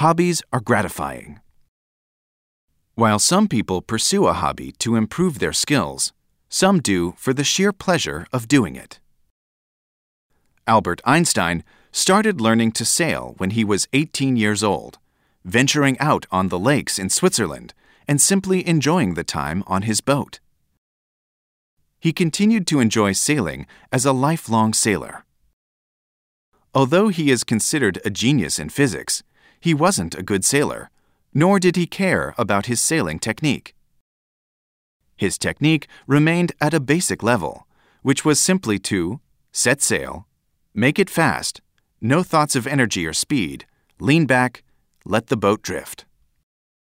Hobbies are gratifying. While some people pursue a hobby to improve their skills, some do for the sheer pleasure of doing it. Albert Einstein started learning to sail when he was 18 years old, venturing out on the lakes in Switzerland and simply enjoying the time on his boat. He continued to enjoy sailing as a lifelong sailor. Although he is considered a genius in physics, he wasn't a good sailor, nor did he care about his sailing technique. His technique remained at a basic level, which was simply to set sail, make it fast, no thoughts of energy or speed, lean back, let the boat drift.